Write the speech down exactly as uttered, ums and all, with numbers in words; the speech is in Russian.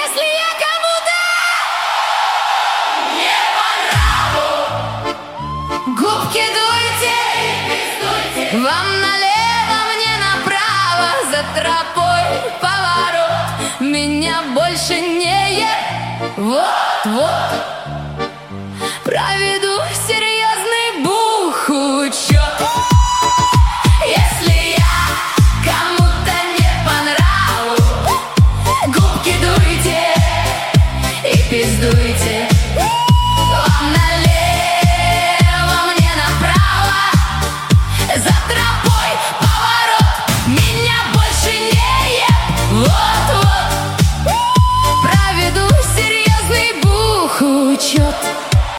Если я кому-то не по нраву, губки дуйте, вам налево, мне направо, за тропой поворот, меня больше не е... Вот, вот.